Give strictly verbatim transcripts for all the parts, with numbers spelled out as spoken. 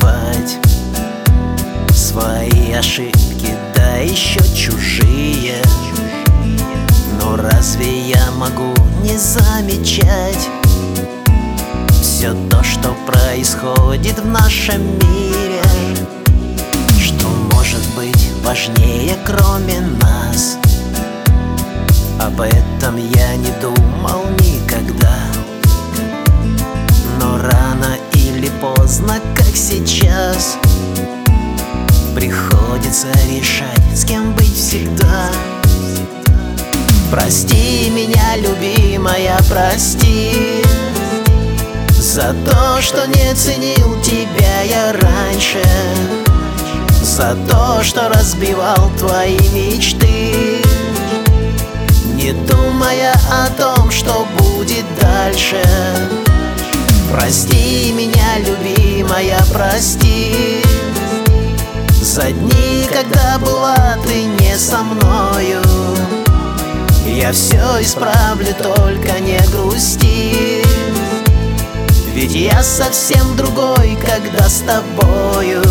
забывать свои ошибки, да еще чужие. Но разве я могу не замечать все то, что происходит в нашем мире? Что может быть важнее, кроме нас? Об этом я не думал никогда. Но рано или поздно, как сейчас, приходится решать, с кем быть всегда. Прости меня, любимая, прости за то, что не ценил тебя я раньше, за то, что разбивал твои мечты, не думая о том, что будет дальше. Прости меня, любимая, прости за дни, когда была ты не со мною. Я все исправлю, только не грусти, ведь я совсем другой, когда с тобою.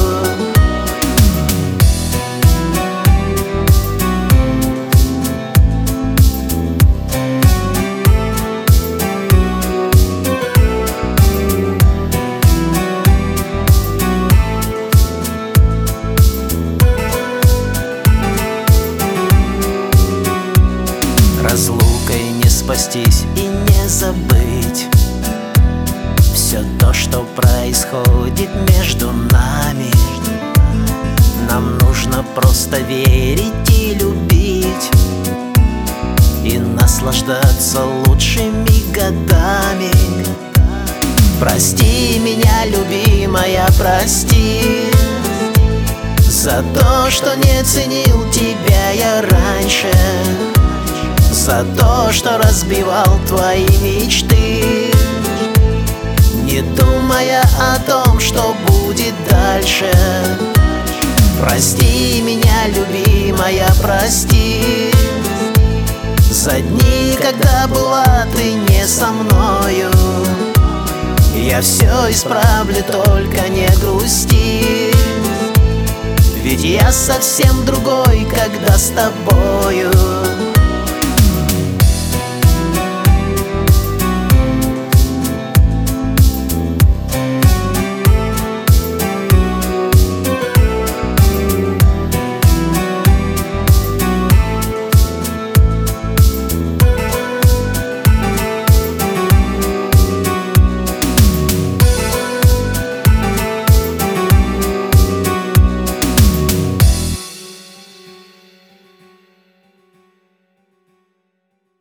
Разлукой не спастись и не забыть все то, что происходит между нами. Нам нужно просто верить и любить, и наслаждаться лучшими годами. Прости меня, любимая, прости за то, что не ценил тебя я раньше, за то, что разбивал твои мечты, не думая о том, что будет дальше. Прости меня, любимая, прости за дни, когда была ты не со мною. Я все исправлю, только не грусти, ведь я совсем другой, когда с тобою.